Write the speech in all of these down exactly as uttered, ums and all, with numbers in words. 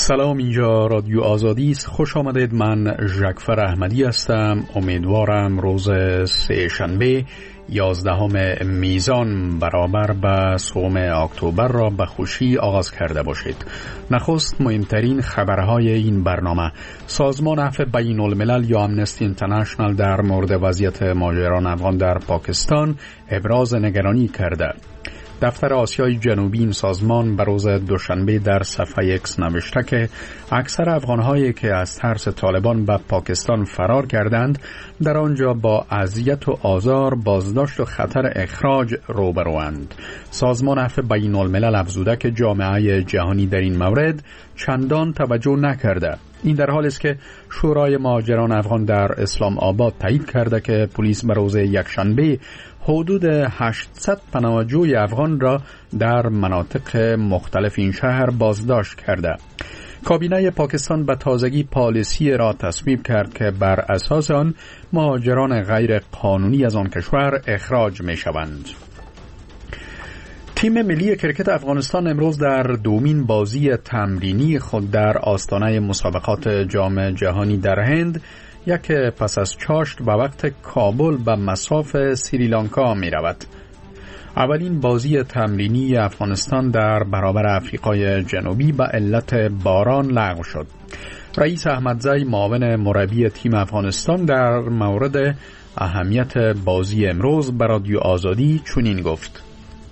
سلام، اینجا رادیو آزادی است. خوش آمدید. من ژکفر احمدی هستم. امیدوارم روز سه شنبه یازدهم میزان برابر با سوم اکتبر را به خوشی آغاز کرده باشید. نخست مهمترین خبرهای این برنامه: سازمان عفو بین الملل یا امنستی اینترنشنال در مورد وضعیت مهاجران افغان در پاکستان ابراز نگرانی کرده. دفتر آسیای جنوبی این سازمان به روز دوشنبه در صفحه ایکس نوشته که اکثر افغان‌هایی که از ترس طالبان به پاکستان فرار کردند در آنجا با اذیت و آزار، بازداشت و خطر اخراج روبروند. سازمان عفو بین الملل افزوده که جامعه جهانی در این مورد چندان توجه نکرده. این در حالی است که شورای مهاجران افغان در اسلام آباد تایید کرده که پلیس به روز یکشنبه حدود هشتصد پناهجوی افغان را در مناطق مختلف این شهر بازداشت کرده. کابینه پاکستان به تازگی پالیسی را تصویب کرد که بر اساس آن مهاجران غیر قانونی از آن کشور اخراج می شوند. تیم ملی کرکت افغانستان امروز در دومین بازی تمرینی خود در آستانه مسابقات جام جهانی در هند یک پس از چاشت به وقت کابل به مصاف سریلانکا می رود. اولین بازی تمرینی افغانستان در برابر آفریقای جنوبی به علت باران لغو شد. رئیس احمدزی معاون مربی تیم افغانستان در مورد اهمیت بازی امروز به رادیو آزادی چنین گفت: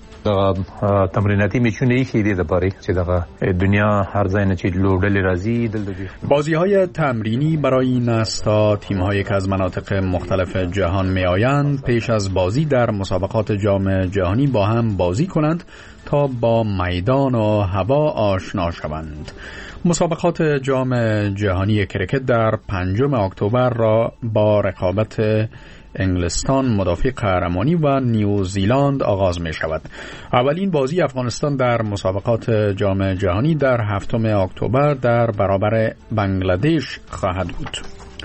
تمریناتی میشونه یکی دیده باری چې دغه دنیا هر ځای نه چې لوبډلې راځي دلته بازی‌های تمرینی برای این است تا تیم‌هایی که از مناطق مختلف جهان می‌آیند پیش از بازی در مسابقات جام جهانی با هم بازی کنند تا با میدان و هوا آشنا شوند. مسابقات جام جهانی کرکت در پنجم اکتبر را با رقابت انگلستان مدافع قهرمانی و نیوزیلند آغاز می شود. اولین بازی افغانستان در مسابقات جام جهانی در هفتم اکتبر در برابر بنگلادش خواهد بود.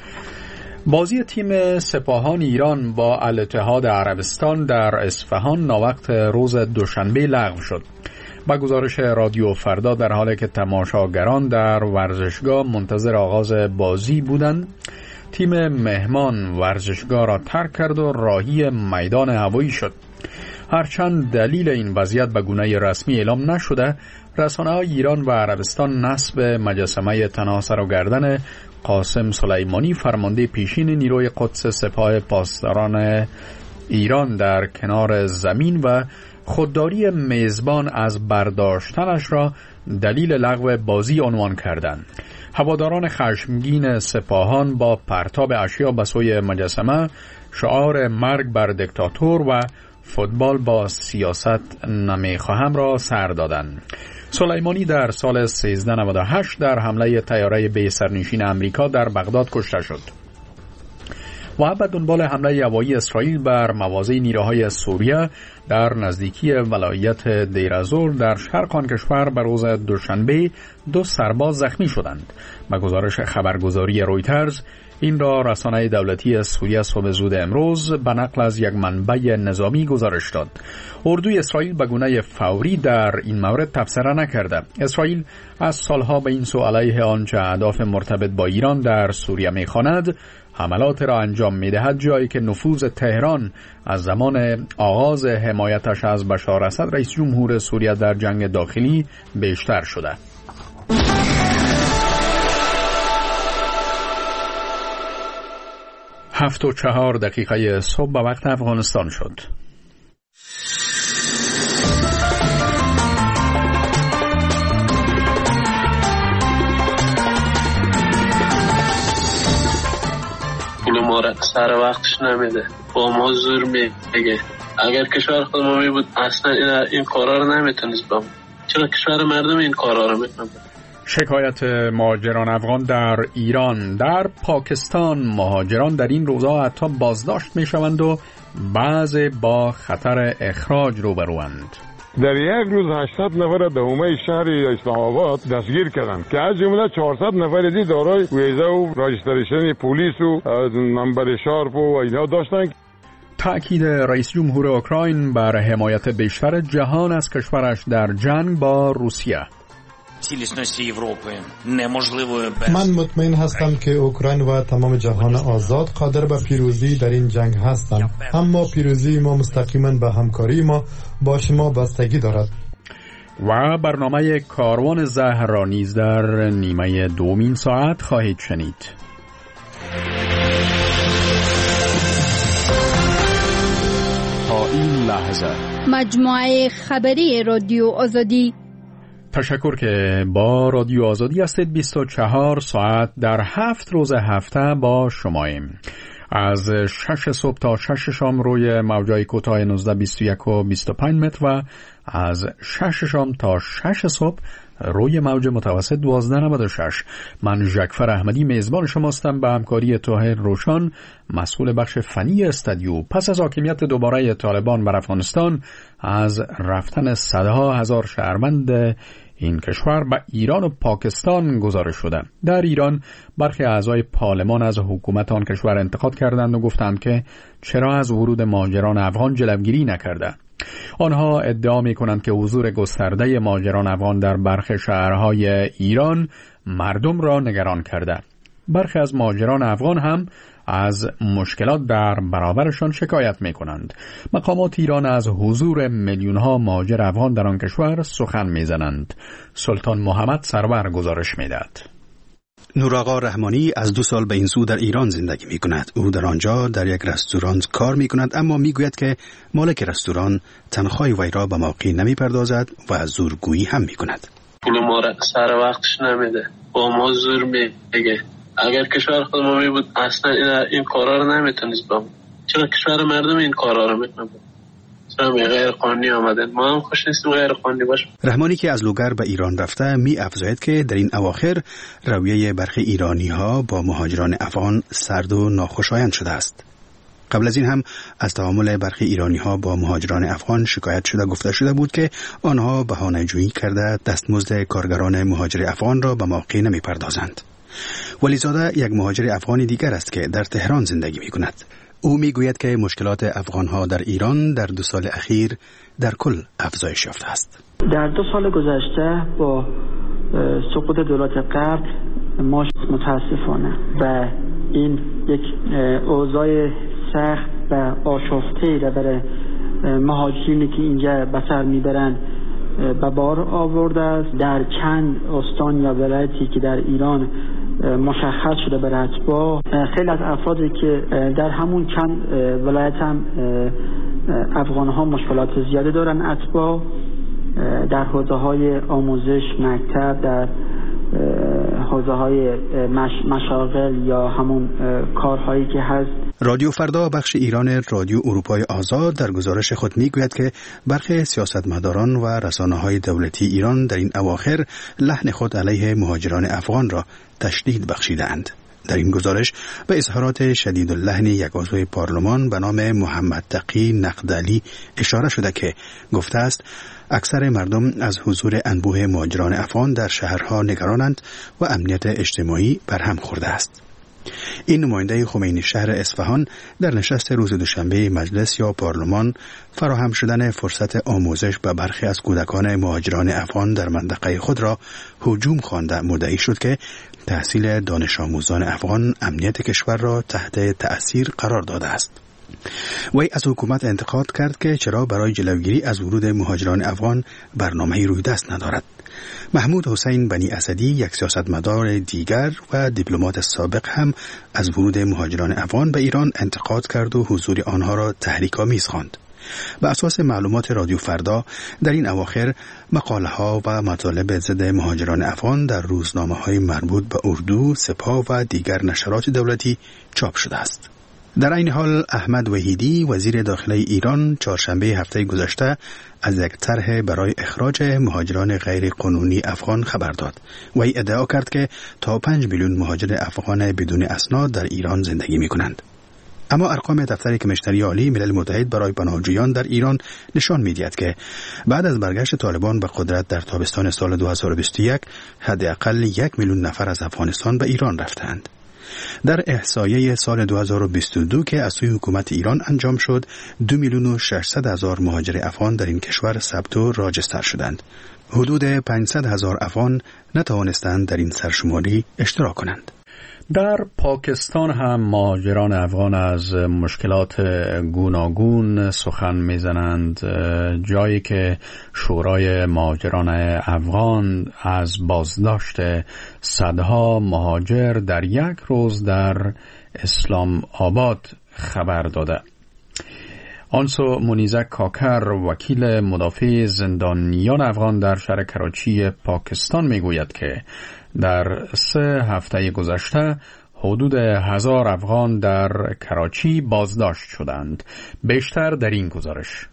بازی تیم سپاهان ایران با الاتحاد عربستان در اصفهان ناوقت روز دوشنبه لغو شد. با گزارش رادیو فردا در حالی که تماشاگران در ورزشگاه منتظر آغاز بازی بودند، تیم مهمان ورزشگاه را ترک کرد و راهی میدان هوایی شد. هرچند دلیل این وضعیت به گونه رسمی اعلام نشده، رسانه‌های ایران و عربستان نصب مجسمه تناسر و گردن قاسم سلیمانی فرمانده پیشین نیروی قدس سپاه پاسداران ایران در کنار زمین و خودداری میزبان از برداشتنش را دلیل لغو بازی عنوان کردند. هواداران خشمگین سپاهان با پرتاب اشیا به سوی مجسمه شعار مرگ بر دیکتاتور و فوتبال با سیاست نمیخواهم را سر دادند. سلیمانی در سال سیزده نود و هشت در حمله طیاره بی سرنشین امریکا در بغداد کشته شد و به دنبال حمله هوایی اسرائیل بر مواضع نیروهای سوریه در نزدیکی ولایت دیرازور در شرق آن کشور به روز دوشنبه دو سرباز زخمی شدند. به گزارش خبرگزاری رویترز، این را رسانه دولتی سوریه صبح زود امروز به نقل از یک منبع نظامی گزارش داد. اردوی اسرائیل به گونه فوری در این مورد تبصره نکرده. اسرائیل از سالها به این سو علیه آنچه اهداف مرتبط با ایران در سوریه می‌خواند حملات را انجام می‌دهد، جایی که نفوذ تهران از زمان آغاز حمایتش از بشار اسد رئیس جمهور سوریه در جنگ داخلی بیشتر شده. هفت و چهار دقیقه صبح به وقت افغانستان شد. اینو ما را سر وقتش نمیده، با ما زور میگه. اگر کشور خود ما می بود اصلا این, این کارا رو نمیتونست بام. چرا کشور مردم این کارا رو میکنه؟ شکایت مهاجران افغان در ایران. در پاکستان مهاجران در این روزها حتی بازداشت می شوند و بعضی با خطر اخراج روبروند. در یک روز هشتصد نفر دومه شهر اسلام آباد دستگیر کردند که از جمله چهارصد نفر دیگه دارای ویزا و راجستریشن پلیس و نمبر شارپ و اینا داشتند. تأکید رئیس جمهور اوکراین بر حمایت بیشتر جهان از کشورش در جنگ با روسیه. من مطمئن هستم که اوکراین و تمام جهان آزاد قادر به پیروزی در این جنگ هستند، اما پیروزی ما مستقیما به همکاری ما با شما بستگی دارد. و برنامه کاروان زهر را نیز در نیمه دومین ساعت خواهید شنید. تا این لحظه مجموعه خبری رادیو آزادی. تشکر که با رادیو آزادی هستید. بیست و چهار ساعت در هفت روز هفته با شماییم. از شش صبح تا شش شام روی موجای کوتاه نوزده بیست و یک و بیست و پنج متر و از شش شام تا شش صبح روی موج متوسط دوازده نود و شش. من ژکفر احمدی میزبان شماستم به همکاری طاهر روشان مسئول بخش فنی استودیو. پس از حاکمیت دوباره طالبان بر افغانستان، از رفتن صدها هزار شهروند این کشور به ایران و پاکستان گزارش شده. در ایران برخی اعضای پارلمان از حکومت آن کشور انتقاد کردند و گفتند که چرا از ورود مهاجران افغان جلوگیری نکرده. آنها ادعا می‌کنند که حضور گسترده مهاجران افغان در برخی شهرهای ایران مردم را نگران کرده. برخی از مهاجران افغان هم از مشکلات در برابرشان شکایت می‌کنند. مقامات ایران از حضور میلیون‌ها مهاجر افغان در آن کشور سخن می‌زنند. سلطان محمد سرور گزارش می‌دهد. نورآقا رحمانی از دو سال به این سو در ایران زندگی می کند. او در آنجا در یک رستوران کار می کند، اما می گوید که مالک رستوران تنخواه وی را به موقع نمی پردازد و زورگویی هم می کند. پول ما را سر وقتش نمیده، با ما زور میگه. اگر کشور خود ما می بود اصلا این, این کارا رو نمیتونست بام. چرا کشور مردم این کارا رو میکنه؟ غیر قانونی آمدن، ما هم خوش نیستیم غیر قانونی باشه. رحمانی که از لوگر به ایران رفته می افزاید که در این اواخر رویه برخی ایرانی ها با مهاجران افغان سرد و ناخوشایند شده است. قبل از این هم از تعامل برخی ایرانی ها با مهاجران افغان شکایت شده گفته شده بود که آنها بهانه‌جویی کرده دستمزد کارگران مهاجر افغان را به موقع نمی پردازند. ولیزاده یک مهاجر افغانی دیگر است که در تهران زندگی می کند. او می گوید که مشکلات افغان‌ها در ایران در دو سال اخیر در کل افزایش یافته است. در دو سال گذشته با سقوط دولت قبل ما متاسفانه و این یک اوضاع سخت و آشفته را برای مهاجرینی که اینجا به سر میبرند به بار آورده است. در چند استان یا ولایتی که در ایران مشخص شده به اتباع، خیلی از افرادی که در همون چند ولایت هم افغان ها مشکلات زیاده دارن اتباع در حوزه های آموزش مکتب، در حوزه های مش... مشاغل یا همون کارهایی که هست. رادیو فردا بخش ایران رادیو اروپای آزاد در گزارش خود میگوید که برخی سیاستمداران و رسانه‌های دولتی ایران در این اواخر لحن خود علیه مهاجران افغان را تشدید بخشیدند. در این گزارش به اظهارات شدید اللحن یک عضو پارلمان به نام محمد تقی نقدلی اشاره شده که گفته است اکثر مردم از حضور انبوه مهاجران افغان در شهرها نگرانند و امنیت اجتماعی برهم خورده است. این نماینده خمینی شهر اصفهان در نشست روز دوشنبه مجلس یا پارلمان فراهم شدن فرصت آموزش به برخی از کودکان مهاجران افغان در منطقه خود را هجوم خوانده مدعی شد که تحصیل دانش آموزان افغان امنیت کشور را تحت تأثیر قرار داده است. وی از حکومت انتقاد کرد که چرا برای جلوگیری از ورود مهاجران افغان برنامه‌ای روی دست ندارد. محمود حسین بنی اسدی یک سیاستمدار دیگر و دیپلمات سابق هم از ورود مهاجران افغان به ایران انتقاد کرد و حضور آنها را تحریک‌آمیز خواند. به اساس معلومات رادیو فردا در این اواخر مقاله ها و مطالب ضد مهاجران افغان در روزنامه های مربوط به اردو، سپاه و دیگر نشرات دولتی چاپ شده است. در این حال احمد وحیدی وزیر داخلی ایران چهارشنبه هفته گذشته از یک طرح برای اخراج مهاجران غیر قانونی افغان خبر داد. وی ادعا کرد که تا پنج میلیون مهاجر افغان بدون اسناد در ایران زندگی می کنند. اما ارقام دفتر کمیشنری عالی ملل متحد برای پناهجویان در ایران نشان می‌دهد که بعد از برگشت طالبان به قدرت در تابستان سال دو هزار و بیست و یک حداقل یک میلیون نفر از افغانستان به ایران رفتند. در احصایه سال دو هزار و بیست و دو که از سوی حکومت ایران انجام شد، دو میلیون و ششصد هزار مهاجر افغان در این کشور ثبت و راجستر شدند. حدود پانصد هزار افغان نتوانستند در این سرشماری اشتراک کنند. در پاکستان هم مهاجران افغان از مشکلات گوناگون سخن میزنند، جایی که شورای مهاجران افغان از بازداشت صدها مهاجر در یک روز در اسلام آباد خبر داده. آنسو منیزک کاکر، وکیل مدافع زندانیان افغان در شهر کراچی پاکستان میگوید که در سه هفته گذشته حدود هزار افغان در کراچی بازداشت شدند. بیشتر در این گزارش.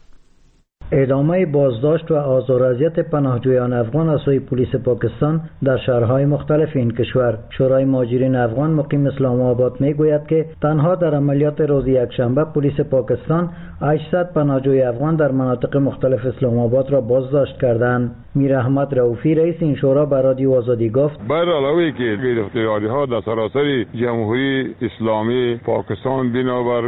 ادامه بازداشت و آزار و اذیت پناهجویان افغان از سوی پلیس پاکستان در شهرهای مختلف این کشور. شورای مهاجرین افغان مقیم اسلام آباد میگوید که تنها در عملیات روز یکشنبه پلیس پاکستان هشتصد پناهجوی افغان در مناطق مختلف اسلام آباد را بازداشت کردند. میر احمد رؤوفی رئیس این شورا به رادیو آزادی گفت: بر علاوه که گرفتاری ها در سراسر جمهوری اسلامی پاکستان بنابر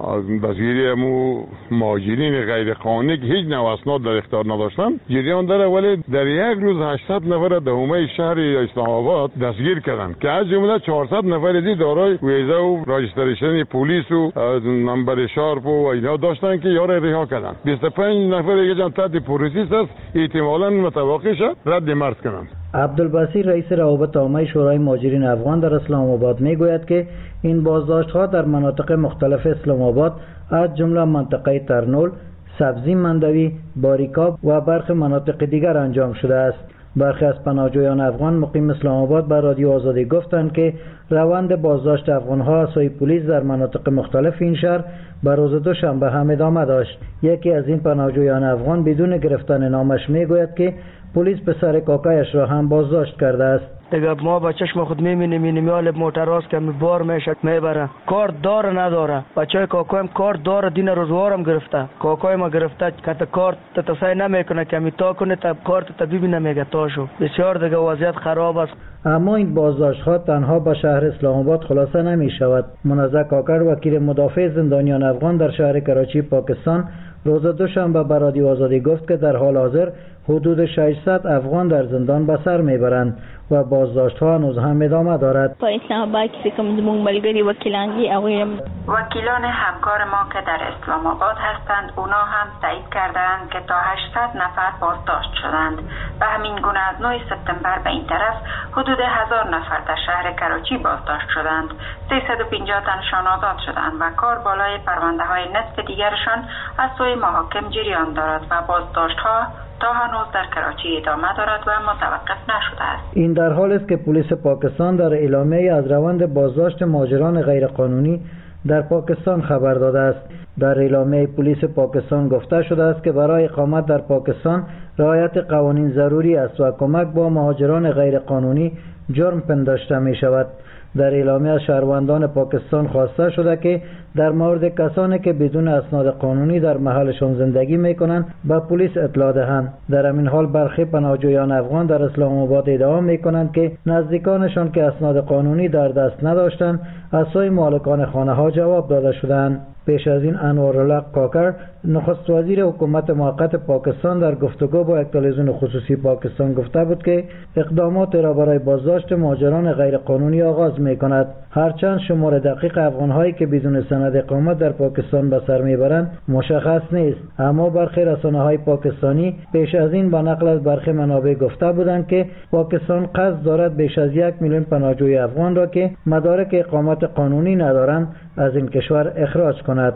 دستگیری مو مهاجرین غیر قانونی که هیچ نوع اسناد در اختیار نداشتند جریان داره، ولی در یک روز هشتصد نفر در حومه شهر اسلام آباد دستگیر کردند که از جمله چهارصد نفر دیگه دارای ویزا و راجستریشن پلیس و نمبر شارپ و اینا داشتن که یارو رها کردند. بیست و پنج نفر دیگه جان تحت پروسس است، احتمالاً متوقع شد رد مرز کنند. عبدالبصیر رئیس روابط عامه شورای مهاجرین افغان در اسلام آباد میگوید که این بازداشت‌ها در مناطق مختلف اسلام آباد از جمله منطقه ترنول، سبزی مندوی، باریکاب و برخی مناطق دیگر انجام شده است. برخی از پناهجویان افغان مقیم اسلام آباد به رادیو آزادی گفتند که روند بازداشت افغان‌ها از سوی پلیس در مناطق مختلف این شهر به روز دوشنبه هم ادامه داشت. یکی از این پناهجویان افغان بدون گرفتن نامش میگوید که پلیس پسر کاکایش را هم بازداشت کرده است. دیگه ما با چشم خود می‌بینیم این میال موتراست که بار میشه میبره، کار داره نداره. بچه کاکایم کار داره، دین روزوارم گرفته، کاکای ما گرفته که کار تتصای نمیکنه که میتا کنه تا کار طبیبی نمیگه تاشو. بسیار دیگه وضعیت خراب است. اما این بازداشت ها تنها به شهر اسلام آباد خلاصه نمی شود. منزه کاکر، وکیل مدافع زندانیان افغان در شهر کراچی پاکستان، روز دوشنبه به رادیو آزادی گفت که در حال حاضر حدود ششصد افغان در زندان به سر میبرند و بازداشت‌ها هنوز هم ادامه دارد. په اسلام آباد کې کوم زموږ ملګري وکیلان دي هغوی وکیلان همکار ما که در اسلام آباد هستند اونا هم تایید کردند که تا هشتصد نفر بازداشت شدند. به همین گونه از نه سپتامبر به این طرف حدود هزار نفر در شهر کراچی بازداشت شدند. سیصد و پنجاه تنشان آزاد شدند و کار بالای پرونده‌های نصف دیگرشان از سوی محاکم جریان دارد و بازداشت‌ها تا هنوز در کراچی ادامه دارد و متوقف نشده است. این در حال است که پلیس پاکستان در اعلامیه از روند بازداشت مهاجران غیرقانونی در پاکستان خبر داده است. در اعلامیه پلیس پاکستان گفته شده است که برای اقامت در پاکستان رعایت قوانین ضروری است و کمک با مهاجران غیرقانونی جرم پنداشته می شود. در اعلامیه از شهروندان پاکستان خواسته شده که در مورد کسانی که بدون اسناد قانونی در محلشان زندگی میکنند به پلیس اطلاع دهند. در همین حال برخی پناهجویان افغان در اسلام آباد ادعا میکنند که نزدیکانشان که اسناد قانونی در دست نداشتند از سوی مالکان خانه ها جواب داده شدند. پیش از این انوارالله کاکر، نخست وزیر حکومت موقت پاکستان، در گفتگو با یک تلویزیون خصوصی پاکستان گفته بود که اقدامات را برای بازداشت مهاجران غیرقانونی آغاز می‌کند. هرچند شمار دقیق افغان‌هایی که بدون سند اقامت در پاکستان به سر میبرند مشخص نیست، اما برخی رسانه‌های پاکستانی پیش از این با نقل از برخی منابع گفته بودند که پاکستان قصد دارد بیش از یک میلیون پناهجوی افغان را که مدارک اقامت قانونی ندارند از این کشور اخراج کند.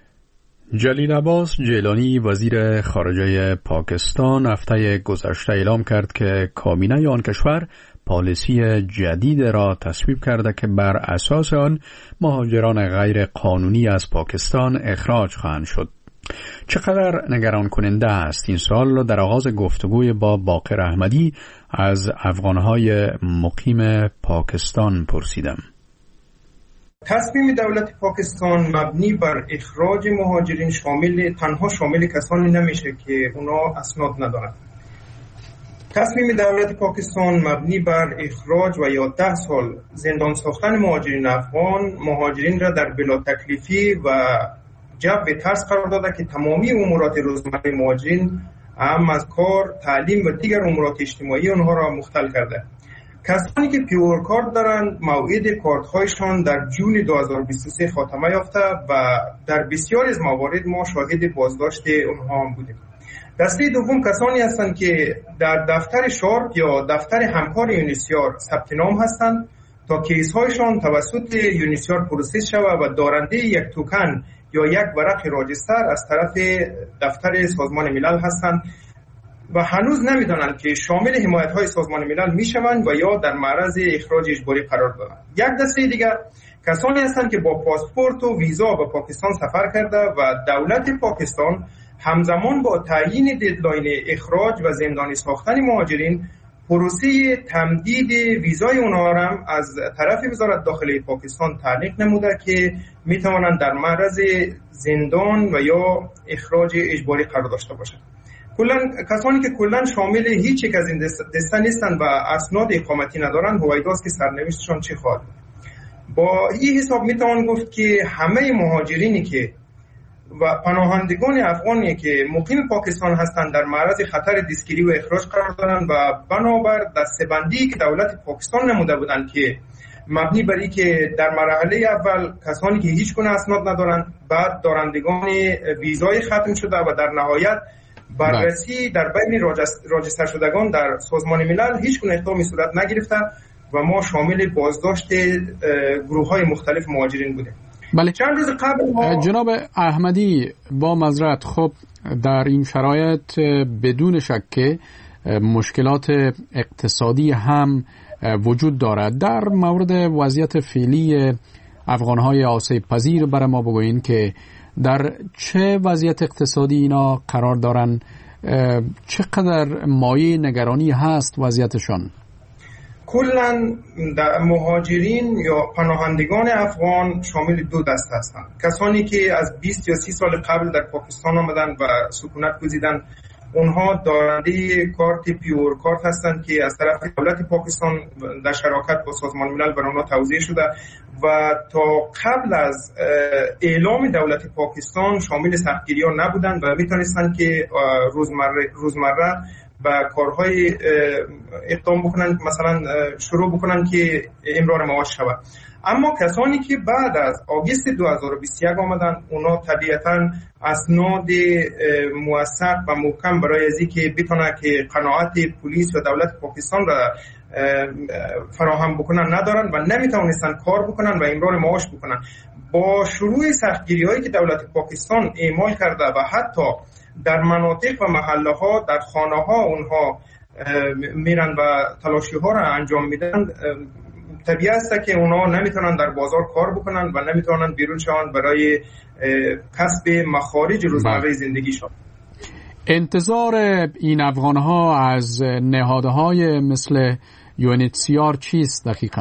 جلیل عباس جیلانی، وزیر خارجه پاکستان، هفته گذشته اعلام کرد که کابینه آن کشور پالیسی جدید را تصویب کرده که بر اساس آن مهاجران غیر قانونی از پاکستان اخراج خواهند شد. چقدر نگران کننده است؟ این سوال را در آغاز گفتگوی با باقر احمدی از افغانهای مقیم پاکستان پرسیدم. تصمیم دولت پاکستان مبنی بر اخراج مهاجرین شامل تنها شامل کسانی نمیشه که اونا اسناد ندارند. تصمیم دولت پاکستان مبنی بر اخراج و یا ده سال زندان ساختن مهاجرین افغان، مهاجرین را در بلا تکلیفی و جو ترس قرار داده که تمامی امورات روزمره مهاجرین اهم از کار، تعلیم و دیگر امورات اجتماعی آنها را مختل کرده. کسانی که پیور کارت دارند موعد کارت‌هایشان در جون دو هزار و بیست و سه خاتمه یافته و در بسیاری از موارد ما شاهد بازداشت آنها هم بودیم. دسته دوم کسانی هستند که در دفتر شارپ یا دفتر همکار یونیسیار ثبت نام هستند تا کیس‌هایشان توسط یونیسیار پروسس شود و دارنده یک توکن یا یک ورق راجستر از طرف دفتر سازمان ملل هستند و هنوز نمیدانند که شامل حمایت‌های سازمان ملل میشوند و یا در معرض اخراج اجباری قرار دارند. یک دسته دیگر کسانی هستند که با پاسپورت و ویزا به پاکستان سفر کرده و دولت پاکستان همزمان با تعیین ددلاین اخراج و زندانی ساختن مهاجرین پروسه تمدید ویزای اونها را از طرف وزارت داخلی پاکستان تعلیق نموده که میتوانند در معرض زندان و یا اخراج اجباری قرار داشته باشند. کلا کسانی که کلا شامل هیچ یک از این دسته نیستند و اسناد اقامتی ندارند، هویداست که سرنوشتشان چه خواهد. با این حساب میتوان گفت که همه مهاجرینی که و پناهندگان افغانی که مقیم پاکستان هستند در معرض خطر دستگیری و اخراج قرار دارند و بنابر دسته‌بندی که دولت پاکستان نموده بودند که مبنی بر این که در مرحله اول کسانی که هیچ گونه اسناد ندارند، بعد دارندگان ویزای ختم شده و در نهایت بررسی در بین راجستر شدگان در سازمان ملل هیچ گونه اقدامی صورت نگرفته و ما شامل بازداشت گروه‌های مختلف مهاجرین بودیم. بله. چند روز قبل ما... جناب احمدی با معذرت، خب در این شرایط بدون شک که مشکلات اقتصادی هم وجود دارد. در مورد وضعیت فعلی افغانهای آسیب پذیر برای ما بگوین که در چه وضعیت اقتصادی اینا قرار دارن، چقدر مایه نگرانی هست وضعیتشان؟ کلاً مهاجرین یا پناهندگان افغان شامل دو دسته هستند. کسانی که از بیست یا سی سال قبل در پاکستان آمدن و سکونت گزیدن، اونها دارنده کارت پیور کارت هستند که از طرف دولت پاکستان در شراکت با سازمان ملل بر اونها توزیع شده و تا قبل از اعلام دولت پاکستان شامل سختگیری‌ها نبودند و میتونستند که روزمره روزمره و کارهای اقدام بکنن، مثلا شروع بکنن که امرار معاش شود. اما کسانی که بعد از آگوست دو هزار و بیست و یک آمدن، اونا طبیعتاً اسناد موثق و محکم برای از اینکه بتونه که قناعت پلیس و دولت پاکستان را فراهم بکنن ندارن و نمیتونستن کار بکنن و امرار معاش بکنن. با شروع سختگیری‌هایی که دولت پاکستان اعمال کرده و حتی در مناطق و محله ها در خانه ها اونها میرن و تلاشی ها را انجام میدن، طبیعی است که اونها نمیتونن در بازار کار بکنن و نمیتونن بیرون شوند برای کسب مخارج روزمره زندگیشان. انتظار این افغان ها از نهادهای مثل یو ان اچ سی آر چیست دقیقاً؟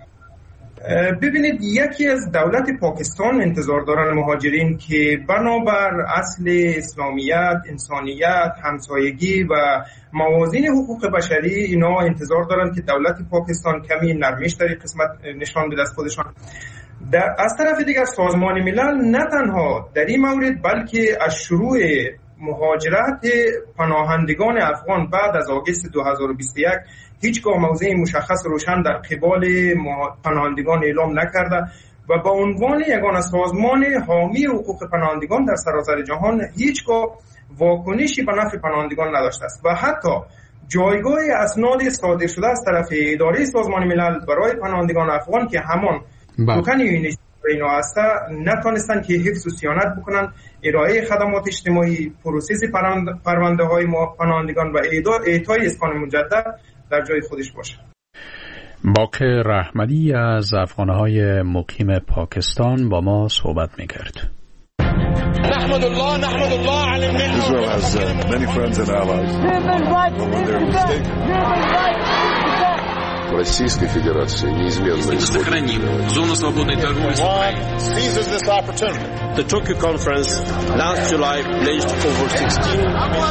ببینید، یکی از دولت پاکستان انتظار دارن مهاجرین که بنابر اصل اسلامیت، انسانیت، همسایگی و موازین حقوق بشری، اینا انتظار دارن که دولت پاکستان کمی نرمش در این قسمت نشان بده از خودشان. در از طرف دیگر سازمان ملل نه تنها در این مورد بلکه از شروع مهاجرت پناهندگان افغان بعد از آگوست دو هزار و بیست و یک هیچگاه موضع مشخص روشن در قبال پناهندگان اعلام نکرده و با عنوان یگانه سازمان حامی حقوق پناهندگان در سراسر جهان هیچگاه واکنشی به نفع پناهندگان نداشته است و حتی جایگاه اسناد صادر شده از طرف اداره سازمان ملل برای پناهندگان افغان که همان توکن یونیسیار اینا هسته نتونستن که حفظ و صیانت بکنن، ارائه خدمات اجتماعی، پروسس پرونده های پناهندگان و اعطای اسکان مجدد در جای خودش باشه. باقر احمدی از افغانهای مقیم پاکستان با ما صحبت میکرد. نحمد الله نحمد الله علی الملت. Israel has uh, many friends and allies. When they're mistaken. Российской Федерации неизменно сохраним зону свободной торговли с Украиной. The Tokyo Conference last July pledged over sixteen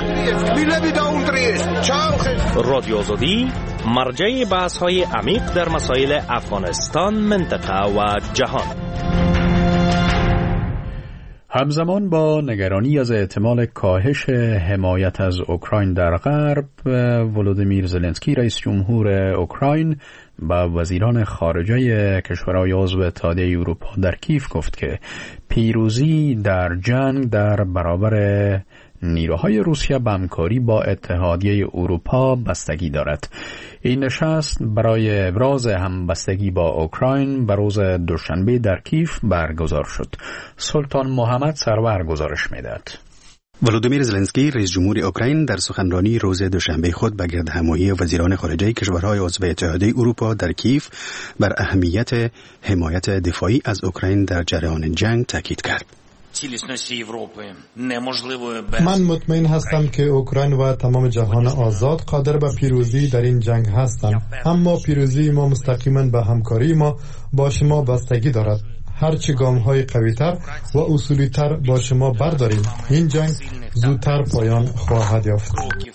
رادیو آزادی مرجع بحث‌های عمیق در مسائل افغانستان، منطقه و جهان. همزمان با نگرانی از احتمال کاهش حمایت از اوکراین در غرب، ولودیمیر زلنسکی رئیس جمهور اوکراین با وزیران خارجه کشورهای عضو اتحادیه اروپا در کیف گفت که پیروزی در جنگ در برابر نیروهای روسیه به همکاری با اتحادیه اروپا بستگی دارد. این نشست برای ابراز همبستگی با اوکراین به روز دوشنبه در کیف برگزار شد. سلطان محمد سرور گزارش می‌دهد. ولودیمیر زلنسکی رئیس جمهور اوکراین در سخنرانی روز دوشنبه خود به گردهمایی وزیران خارجه کشورهای عضو اتحادیه اروپا در کیف بر اهمیت حمایت دفاعی از اوکراین در جریان جنگ تاکید کرد. من مطمئن هستم که اوکراین و تمام جهان آزاد قادر به پیروزی در این جنگ هستند، اما پیروزی ما مستقیما به همکاری ما با شما بستگی دارد. هرچی گام‌های قوی‌تر و اصولی‌تر با شما برداریم، این جنگ زودتر پایان خواهد یافت.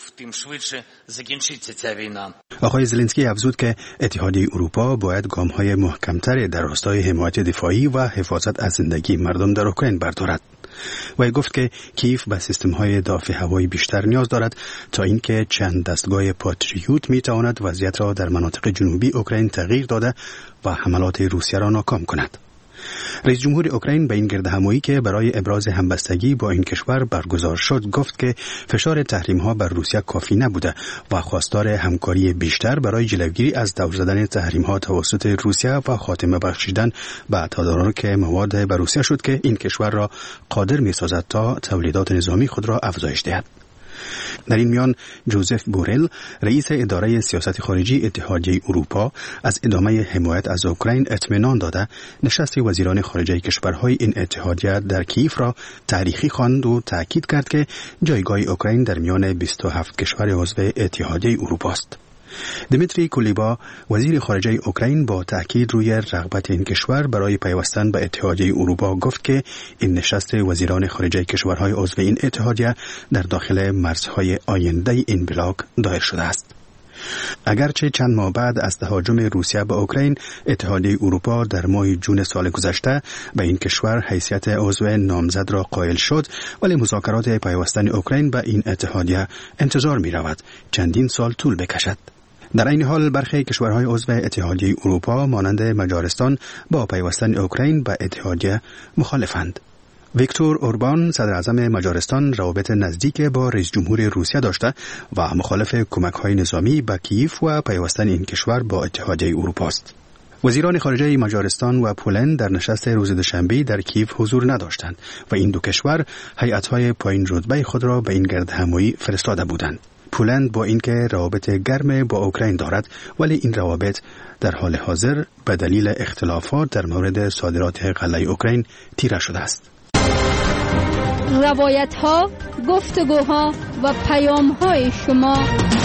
آقای زلنسکی افزود که اتحادیه اروپا باید گام‌های محکم‌تر در راستای حمایت دفاعی و حفاظت از زندگی مردم در اوکراین بردارد. و گفت که کیف به سیستم‌های دفاع هوایی بیشتر نیاز دارد تا اینکه چند دستگاه پاتریوت می‌تواند وضعیت را در مناطق جنوبی اوکراین تغییر داده و حملات روسیه را ناکام کند. رئیس جمهور اوکراین به این گردهمایی که برای ابراز همبستگی با این کشور برگزار شد گفت که فشار تحریم‌ها بر روسیه کافی نبوده و خواستار همکاری بیشتر برای جلوگیری از دور زدن تحریم‌ها توسط روسیه و خاتمه بخشیدن به تدارک مواد بر روسیه شد که این کشور را قادر می‌سازد تا تولیدات نظامی خود را افزایش دهد. در این میان جوزف بورل رئیس اداره سیاست خارجی اتحادیه اروپا از ادامه حمایت از اوکراین اطمینان داده نشست وزیران خارجه کشورهای این اتحادیه در کیف را تاریخی خواند و تاکید کرد که جایگاه اوکراین در میان بیست و هفت کشور عضو اتحادیه اروپا است. دمیتری کولیبا وزیر خارجه اوکراین با تاکید روی رغبت این کشور برای پیوستن به اتحادیه اروپا گفت که این نشست وزیران خارجه کشورهای عضو این اتحادیه در داخل مرزهای آینده این بلاک دایر شده است. اگرچه چند ماه بعد از تهاجم روسیه به اوکراین، اتحادیه اروپا در ماه جون سال گذشته به این کشور حیثیت عضو نامزد را قائل شد، ولی مذاکرات پیوستن اوکراین به این اتحادیه انتظار می رود چندین سال طول بکشد. در این حال برخی کشورهای عضو اتحادیه اروپا مانند مجارستان با پیوستن اوکراین به اتحادیه مخالفند. ویکتور اوربان صدر اعظم مجارستان روابط نزدیک با رئیس جمهور روسیه داشته و مخالف کمک‌های نظامی به کیف و پیوستن این کشور با اتحادیه اروپا است. وزیران خارجه مجارستان و پولند در نشست روز دوشنبه در کیف حضور نداشتند و این دو کشور هیئت‌های پایین رتبه خود را به این گردهمایی فرستاده بودند. پولند با اینکه روابط گرم با اوکراین دارد، ولی این روابط در حال حاضر به دلیل اختلافات در مورد صادرات غله اوکراین تیره شده است. روایت ها، گفتگوها و پیام های شما.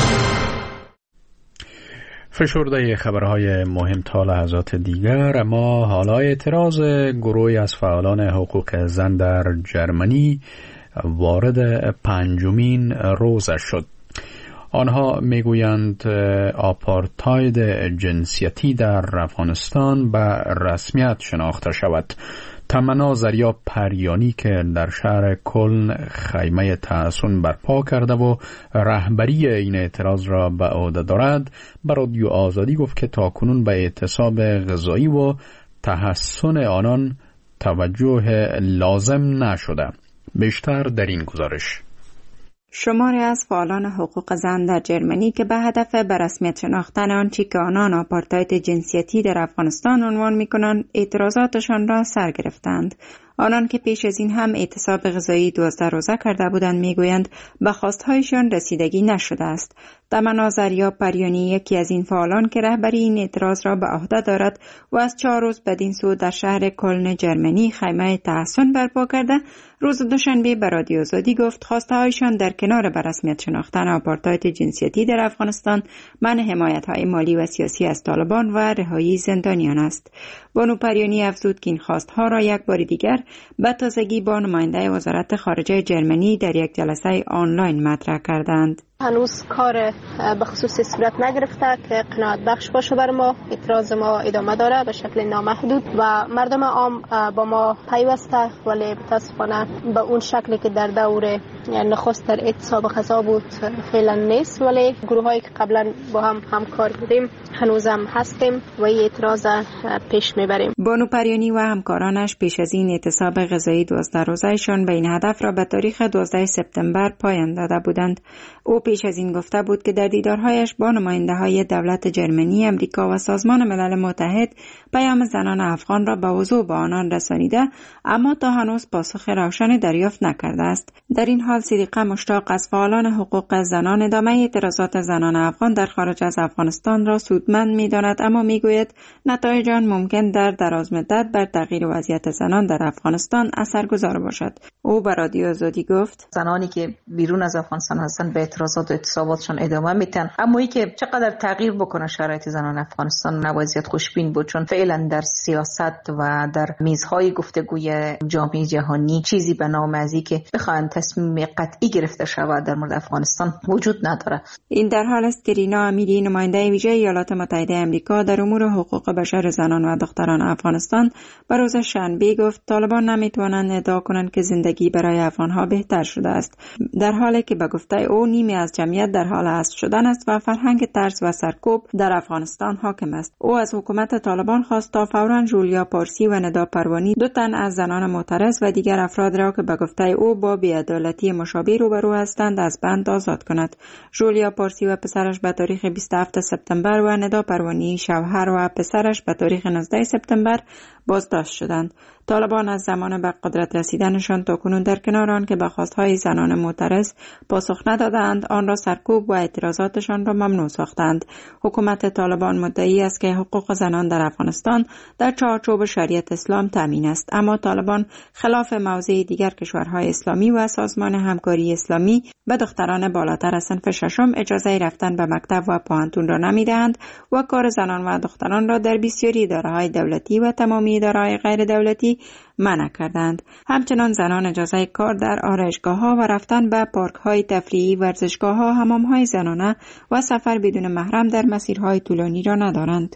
فشرده خبرهای مهم تا لحظات دیگر، اما حالا اعتراض گروهی از فعالان حقوق زن در جرمنی وارد پنجمین روزش شد. آنها میگویند آپارتاید جنسیتی در افغانستان به رسمیت شناخته شود. تمنا زریا پریانی که در شهر کلن خیمه تحصن برپا کرده و رهبری این اعتراض را به عهده دارد، به رادیو آزادی گفت که تاکنون به اعتصاب غذایی و تحصن آنان توجه لازم نشده. بیشتر در این گزارش. شماری از فعالان حقوق زن در جرمنی که به هدف به رسمیت شناختن آنچه که آنان آپارتاید جنسیتی در افغانستان عنوان می‌کنند، اعتراضاتشان را سر گرفتند. آنان که پیش از این هم اعتصاب غذایی دوازده روزه کرده بودند میگویند به خواستهایشان رسیدگی نشده است. تمنا زریا پریانی یکی از این فعالان که رهبری این اعتراض را به عهده دارد و از چهار روز بدین سو در شهر کلن جرمنی خیمه تحصن برپا کرده، روز دوشنبه به رادیو آزادی گفت خواستهایشان در کنار به رسمیت شناختن آپارتاید جنسیتی در افغانستان، منع حمایت‌های مالی و سیاسی از طالبان و رهایی زندانیان است. بانو پریانی افزود که این خواستها را یک بار دیگر به تازگی با نماینده وزارت خارجه جرمنی در یک جلسه آنلاین مطرح کردند. هنوز کار به خصوص صورت نگرفته که قناعت بخش باشه بر ما. اعتراض ما ادامه داره به شکل نامحدود و مردم عام با ما پیوسته، ولی متاسفانه به اون شکلی که در دور نخست در اعتصاب غذا بود فعلا نیست، ولی گروه هایی که قبلا با هم همکار بودیم هنوز هم هستیم و این اعتراض پیش میبریم. بانو پریانی و همکارانش پیش از این اعتصاب غذایی دوازده روزهشان به این هدف را به تاریخ دوازده سپتامبر پایان داده بودند. او پیش از این گفته بود که در دیدارهایش با نماینده های دولت جرمنی، امریکا و سازمان ملل متحد پیام زنان افغان را به وضوح به آنان رسانیده، اما تا هنوز پاسخ روشنی دریافت نکرده است. در این حال صدیقه مشتاق از فعالان حقوق زنان ادامه اعتراضات زنان افغان در خارج از افغانستان را سودمند می‌داند، اما می‌گوید نتایج آن ممکن در دراز مدت بر تغییر وضعیت زنان در افغانستان اثرگذار باشد. او به رادیو آزادی گفت زنانی که بیرون از افغانستان هستند به اعتراضات و اعتصاباتشان ادامه میدن، اما ای که چقدر تغییر بکنه شرایط زنان افغانستان نباید خوشبین بود، چون فعلا در سیاست و در میزهای گفتگوی جامعه جهانی چیزی به نام ازی که بخواهند تصمیم قطعی گرفته شود در مورد افغانستان وجود نداره. این در حال است که رینا امیری، نماینده ویژه ایالات متحده آمریکا در امور حقوق بشر زنان و دختران افغانستان، به روز شنبه گفت طالبان نمیتوانند ادعا کنند که زندگی برای افغانها بهتر شده است، در حالی که به گفته او نیمی از جمعیت در حال حذف شدن است و فرهنگ ترس و سرکوب در افغانستان حاکم است. او از حکومت طالبان خواست تا فوراً جولیا پارسی و ندا پروانی، دو تن از زنان معترض و دیگر افراد را که به گفته او با بی‌عدالتی مشابه روبرو هستند از بند آزاد کند. جولیا پارسی و پسرش به تاریخ بیست و هفتم سپتامبر و ندا پروانی شوهر و پسرش به تاریخ نوزدهم سپتامبر بازداشت شدند. طالبان از زمان به قدرت رسیدنشان تاکنون در کنار آن که به خواستهای زنان معترض پاسخ ندادند، آن را سرکوب و اعتراضاتشان را ممنوع ساختند. حکومت طالبان مدعی است که حقوق زنان در افغانستان در چارچوب شریعت اسلام تامین است، اما طالبان خلاف موضع دیگر کشورهای اسلامی و سازمان همکاری اسلامی به دختران بالاتر از صنف ششم اجازه رفتن به مکتب و پوهنتون را نمیدهند و کار زنان و دختران را در بسیاری اداره‌های دولتی و تمامی اداره‌های غیر دولتی منع کردند. همچنان زنان اجازه کار در آرایشگاه‌ها و رفتن به پارک‌های تفریحی، ورزشگاه‌ها، حمام‌های زنانه و سفر بدون محرم در مسیرهای طولانی را ندارند.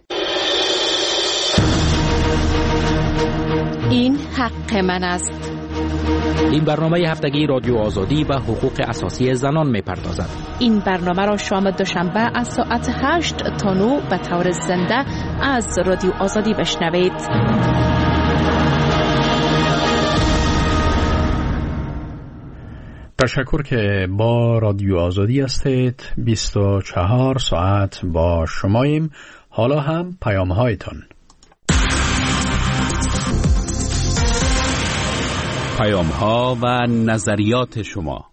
این حق من است. این برنامه هفتگی رادیو آزادی به حقوق اساسی زنان می‌پردازد. این برنامه را شام دوشنبه از ساعت هشت تا نه به طور زنده از رادیو آزادی بشنوید. تشکر که با رادیو آزادی هستید. بیست و چهار ساعت با شماییم. حالا هم پیام هایتان. پیام ها و نظریات شما.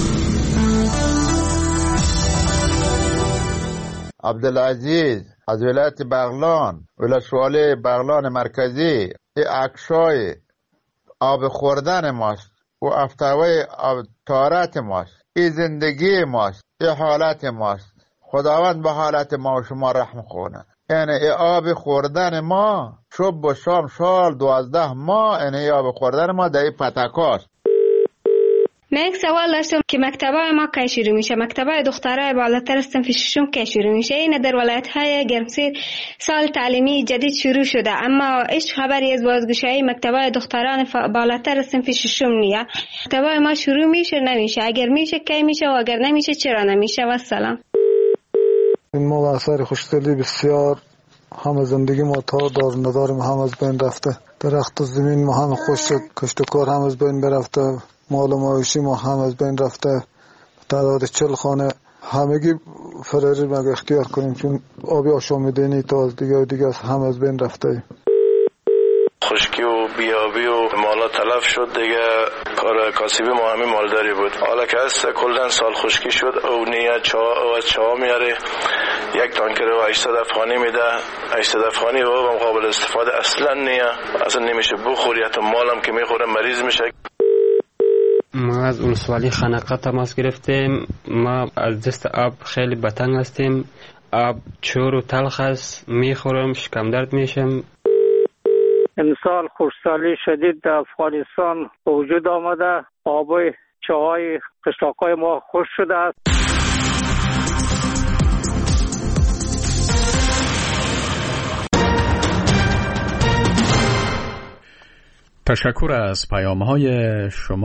عبدالعزیز از ولایت بغلان، ولسوالی بغلان مرکزی. این عکسای آب خوردن ماست و افتوای آب طهارت ماست. این زندگی ماست، این حالت ماست. خداوند به حالت ما و شما رحم کنه. یعنی ای آب خوردن ما صبح و شام سال دوازده ماه، یعنی آب خوردن ما در این پتکاست. من یک سوال داشتم که مکتبای ما کی شروع میشه؟ مکتبای دخترای بالاتر از صنف ششم کی شروع میشه؟ این در ولایت های گرمسیر سال تعلیمی جدید شروع شده، اما هیچ خبری از بازگشایی مکتبای دختران بالاتر از صنف ششم نیست. مکتبای ما شروع میشه نمیشه؟ اگر میشه کی میشه و اگر نمیشه چرا نمیشه؟ و سلام. ما با اثر خوشدلی بسیار همه زندگی ما تا دار ندار ما هم از بین رفته، درخت و زمین ما هم خوش شد، کشت و کار هم از بین برفته، مال و معاشی ما هم از بین رفته، تعداد چل خانه همگی فراری مگه اختیار کنیم چون آبی آشامیدنی تا دیگه و دیگه هم از بین رفته. خشکی و بیابی و مالا تلف شد دیگه، کار کاسبی ما همین مالداری بود. حالا که هست کلن سال خشکی شد او نیه چا او از چا میاره، یک تانکر و هشتصد افغانی میده، هشتصد افغانی و هم قابل استفاده اصلا نیه، اصلا نمیشه بخوری، حتی مالم که میخوره مریض میشه. ما از ولسوالی خنقه تماس گرفتیم. ما از دست آب خیلی بتنگ هستیم، آب چور و تلخ است، میخورم شکم درد میشم. امسال خشکسالی شدید در افغانستان وجود آمده، آب چاهای قشلاقای ما خشک شده است. تشکر از پیام‌های شما.